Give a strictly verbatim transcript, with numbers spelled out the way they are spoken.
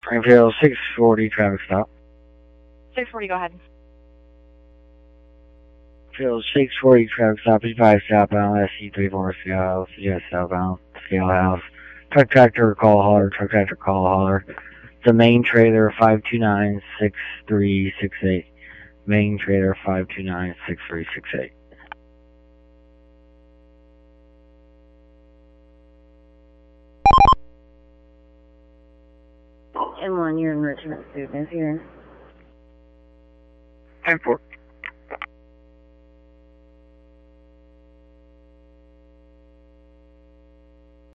Springfield six forty traffic stop. six forty, go ahead. Springfield six forty traffic stop, P five southbound, S C three four Scale House, yes southbound, Scale House. Truck tractor call hauler, truck tractor call hauler. The main trailer five two nine six three six eight. Main trailer five two nine six three six eight. M one, you're in Richmond, student here. ten four.